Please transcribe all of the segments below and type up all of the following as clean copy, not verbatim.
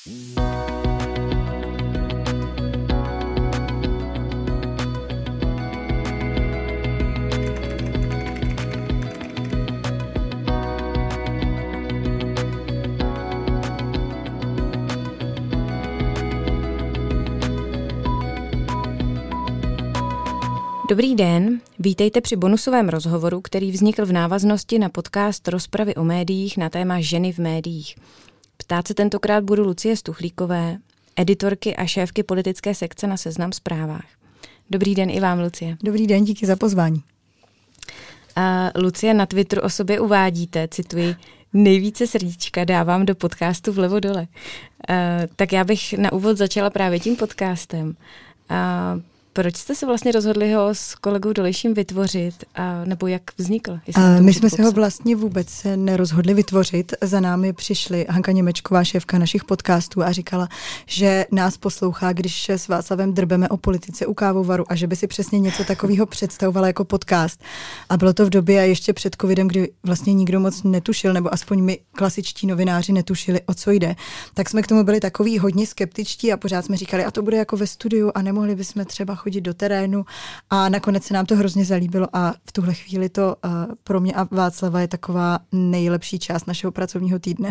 Dobrý den, vítejte při bonusovém rozhovoru, který vznikl v návaznosti na podcast Rozpravy o médiích na téma ženy v médiích. Ptát se tentokrát budu Lucie Stuchlíkové, editorky a šéfky politické sekce na Seznam Zprávách. Dobrý den i vám, Lucie. Dobrý den, díky za pozvání. Lucie, na Twitteru o sobě uvádíte, cituji, nejvíce srdíčka dávám do podcastu vlevo dole. Tak já bych na úvod začala právě tím podcastem. Proč jste se vlastně rozhodli ho s kolegou Dolejším vytvořit, nebo jak vznikl? My jsme se ho vlastně vůbec nerozhodli vytvořit. Za námi přišly Hanka Němečková, šéfka našich podcastů, a říkala, že nás poslouchá, když s Václavem drbeme o politice u kávovaru a že by si přesně něco takového představovala jako podcast. A bylo to v době ještě před covidem, kdy vlastně nikdo moc netušil, nebo aspoň my klasičtí novináři netušili, o co jde. Tak jsme k tomu byli takový hodně skeptičtí a pořád jsme říkali, a to bude jako ve studiu a nemohli bychom třeba chodit do terénu, a nakonec se nám to hrozně zalíbilo a v tuhle chvíli to pro mě a Václava je taková nejlepší část našeho pracovního týdne.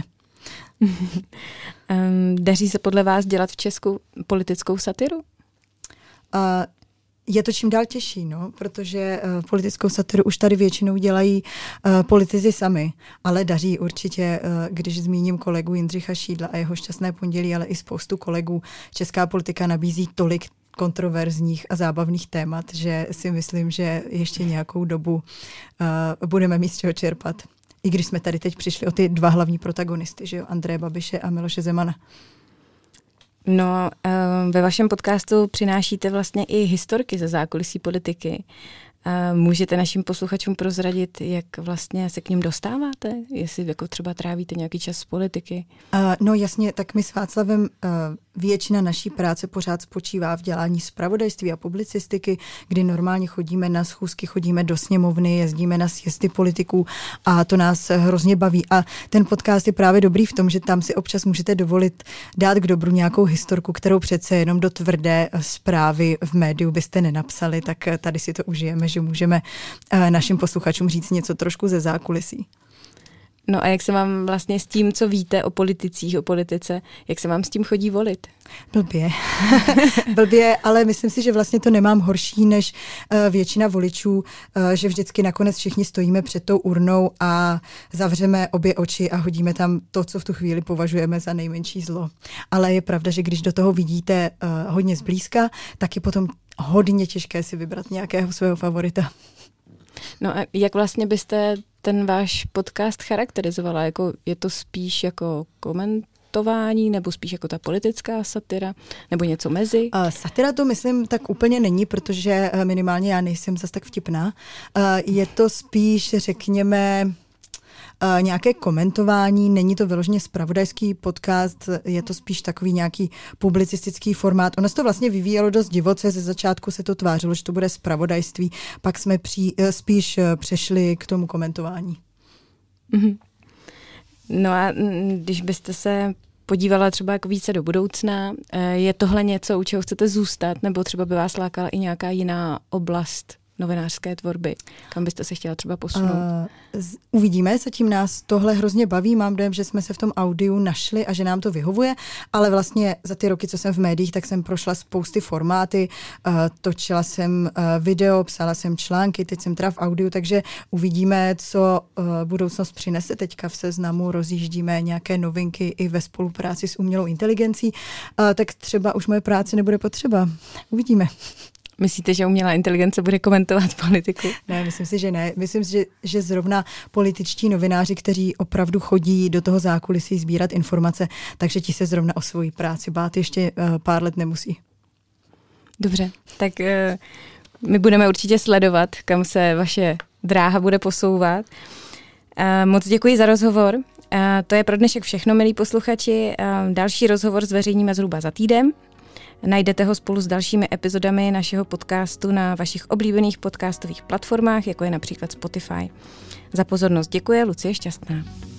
Daří se podle vás dělat v Česku politickou satiru? Je to čím dál těžší, protože politickou satiru už tady většinou dělají politici sami, ale daří určitě, když zmíním kolegu Jindřicha Šídla a jeho Šťastné pondělí, ale i spoustu kolegů. Česká politika nabízí tolik kontroverzních a zábavných témat, že si myslím, že ještě nějakou dobu budeme mít z čeho čerpat. I když jsme tady teď přišli o ty dva hlavní protagonisty, že jo, Andreje Babiše a Miloše Zemana. No, ve vašem podcastu přinášíte vlastně i historky ze zákulisí politiky. Můžete našim posluchačům prozradit, jak vlastně se k ním dostáváte? Jestli jako třeba trávíte nějaký čas z politiky? No jasně, tak my s Václavem většina naší práce pořád spočívá v dělání zpravodajství a publicistiky, kdy normálně chodíme na schůzky, chodíme do sněmovny, jezdíme na sjezdy politiků a to nás hrozně baví. A ten podcast je právě dobrý v tom, že tam si občas můžete dovolit dát k dobru nějakou historku, kterou přece jenom do tvrdé zprávy v médiu byste nenapsali, tak tady si to užijeme, že můžeme našim posluchačům říct něco trošku ze zákulisí. No a jak se vám vlastně s tím, co víte o politicích, o politice, jak se vám s tím chodí volit? Blbě, ale myslím si, že vlastně to nemám horší než většina voličů, že vždycky nakonec všichni stojíme před tou urnou a zavřeme obě oči a hodíme tam to, co v tu chvíli považujeme za nejmenší zlo. Ale je pravda, že když do toho vidíte hodně zblízka, tak je potom hodně těžké si vybrat nějakého svého favorita. No a jak vlastně byste ten váš podcast charakterizovala? Jako, je to spíš jako komentování, nebo spíš jako ta politická satira, nebo něco mezi? Satira to myslím tak úplně není, protože minimálně já nejsem zas tak vtipná. Je to spíš, řekněme, nějaké komentování, není to vyloženě zpravodajský podcast, je to spíš takový nějaký publicistický formát. Ono se to vlastně vyvíjelo dost divoce, ze začátku se to tvářilo, že to bude zpravodajství, pak jsme spíš přešli k tomu komentování. Mm-hmm. No a když byste se podívala třeba jako více do budoucna, je tohle něco, u čeho chcete zůstat, nebo třeba by vás lákala i nějaká jiná oblast novinářské tvorby? Kam byste se chtěla třeba posunout? Uvidíme, zatím nás tohle hrozně baví, mám dojem, že jsme se v tom audiu našli a že nám to vyhovuje, ale vlastně za ty roky, co jsem v médiích, tak jsem prošla spousty formáty, točila jsem video, psala jsem články, teď jsem teda v audiu, takže uvidíme, co budoucnost přinese. Teďka v Seznamu rozjíždíme nějaké novinky i ve spolupráci s umělou inteligencí, tak třeba už moje práce nebude potřeba. Uvidíme. Myslíte, že umělá inteligence bude komentovat politiku? Ne, myslím si, že ne. Myslím si, že zrovna političtí novináři, kteří opravdu chodí do toho zákulisí sbírat informace, takže ti se zrovna o svoji práci bát ještě pár let nemusí. Dobře, tak my budeme určitě sledovat, kam se vaše dráha bude posouvat. Moc děkuji za rozhovor. To je pro dnešek všechno, milí posluchači. Další rozhovor zveřejníme zhruba za týden. Najdete ho spolu s dalšími epizodami našeho podcastu na vašich oblíbených podcastových platformách, jako je například Spotify. Za pozornost děkuje Lucie Šťastná.